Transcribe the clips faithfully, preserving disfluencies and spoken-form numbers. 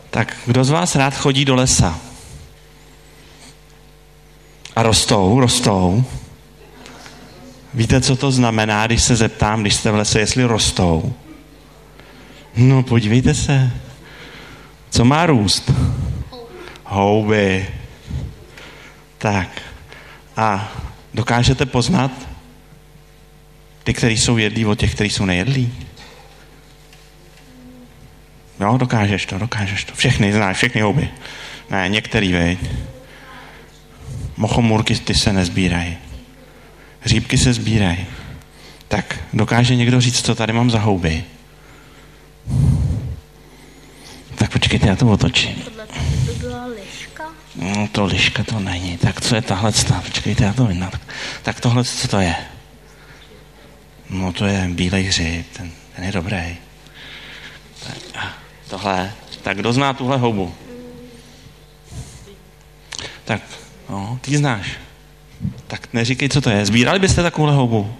Tak kdo z vás rád chodí do lesa? A rostou, rostou. Víte, co to znamená, když se zeptám, když jste v lese, jestli rostou? No, podívejte se. Co má růst? Houby. Tak. A dokážete poznat ty, kteří jsou jedlí, od těch, kteří jsou nejedlí? Jo, dokážeš to, dokážeš to. Všechny znáš, všechny houby. Ne, některý, veď. Mochomůrky, ty se nezbírají. Hříbky se sbírají. Tak dokáže někdo říct, co tady mám za houby? Tak počkejte, já to otočím. Tohle by byla liška? No to liška to není. Tak co je tahle stav? Počkejte, já to vidím. Tak, tak tohle, co to je? No to je bílej hřib, ten, ten je dobrý. Tak, a tohle. Tak kdo zná tuhle houbu? Tak, no, ty znáš. Tak neříkej, co to je. Sbírali byste takovouhle houbu?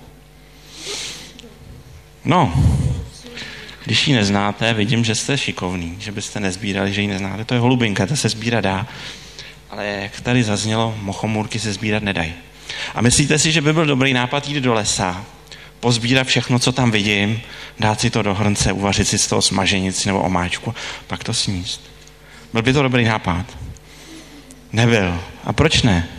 No, když ji neznáte, vidím, že jste šikovný, že byste nezbírali, že ji neznáte. To je holubinka, ta se sbírat dá. Ale jak tady zaznělo, mochomůrky se sbírat nedají. A myslíte si, že by byl dobrý nápad jít do lesa, pozbírat všechno, co tam vidím, dát si to do hrnce, uvařit si z toho smaženici nebo omáčku, pak to sníst. Byl by to dobrý nápad? Nebyl. A proč ne?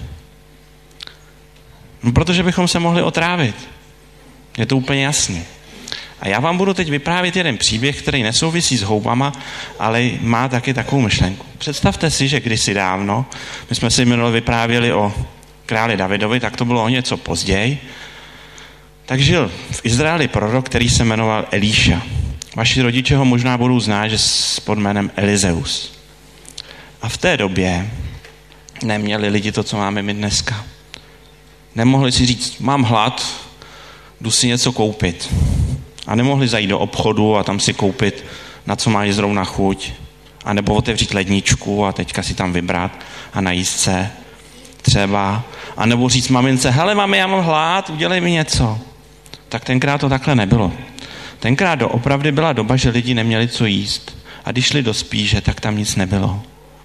No, protože bychom se mohli otrávit. Je to úplně jasný. A já vám budu teď vyprávět jeden příběh, který nesouvisí s houbama, ale má taky takovou myšlenku. Představte si, že kdysi dávno, my jsme si minule vyprávěli o králi Davidovi, tak to bylo o něco později, tak žil v Izraeli prorok, který se jmenoval Elíša. Vaši rodiče ho možná budou znát, že s pod jménem Elizeus. A v té době neměli lidi to, co máme my dneska. Nemohli si říct, mám hlad, jdu si něco koupit. A nemohli zajít do obchodu a tam si koupit, na co máš zrovna chuť. A nebo otevřít ledničku a teďka si tam vybrat a najíst se třeba. A nebo říct mamince, hele mami, já mám hlad, udělej mi něco. Tak tenkrát to takhle nebylo. Tenkrát doopravdy byla doba, že lidi neměli co jíst. A když šli do spíže, tak tam nic nebylo.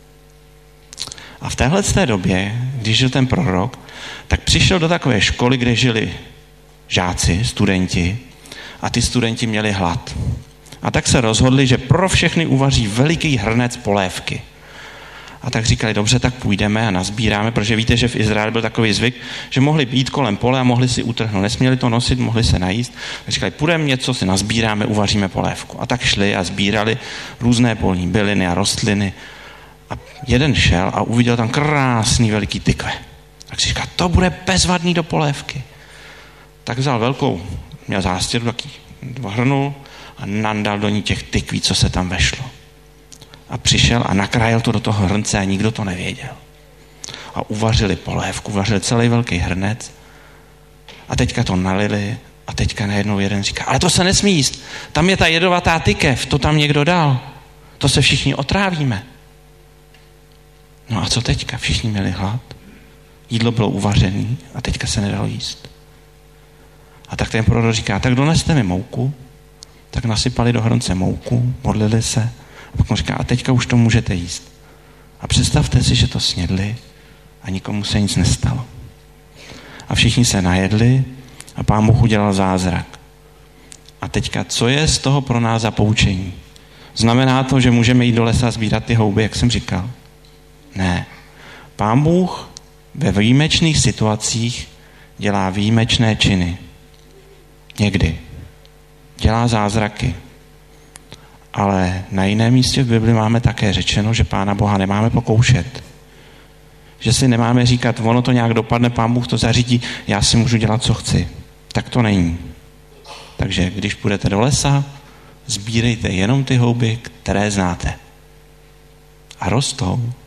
A v téhle té době, když žil ten prorok, tak přišel do takové školy, kde žili žáci, studenti, a ty studenti měli hlad. A tak se rozhodli, že pro všechny uvaří veliký hrnec polévky. A tak říkali, dobře, tak půjdeme a nazbíráme, protože víte, že v Izraeli byl takový zvyk, že mohli být kolem pole a mohli si utrhnout. Nesměli to nosit, mohli se najíst. Tak říkali, půjdeme něco, si nazbíráme, uvaříme polévku. A tak šli a sbírali různé polní byliny a rostliny. A jeden šel a uviděl tam krásný veliký tykve. Tak si říká, to bude bezvadný do polévky. Tak vzal velkou, měl zástěru, taky hrnul a nandal do ní těch tykví, co se tam vešlo. A přišel a nakrájel to do toho hrnce a nikdo to nevěděl. A uvařili polévku, uvařili celý velký hrnec a teďka to nalili a teďka najednou jeden říká, ale to se nesmí jíst, tam je ta jedovatá tykev, to tam někdo dal, to se všichni otrávíme. No a co teďka? Všichni měli hlad, jídlo bylo uvařené a teďka se nedalo jíst. A tak ten prorok říká, tak doneste mi mouku, tak nasypali do hrnce mouku, modlili se. A pak mu říká, a teďka už to můžete jíst. A představte si, že to snědli a nikomu se nic nestalo. A všichni se najedli a Pán Bůh udělal zázrak. A teďka, co je z toho pro nás za poučení? Znamená to, že můžeme jít do lesa a sbírat ty houby, jak jsem říkal? Ne. Pán Bůh ve výjimečných situacích dělá výjimečné činy. Někdy. Dělá zázraky. Ale na jiném místě v Bibli máme také řečeno, že Pána Boha nemáme pokoušet. Že si nemáme říkat, ono to nějak dopadne, Pán Bůh to zařídí, já si můžu dělat, co chci. Tak to není. Takže když půjdete do lesa, sbírejte jenom ty houby, které znáte. A rostou.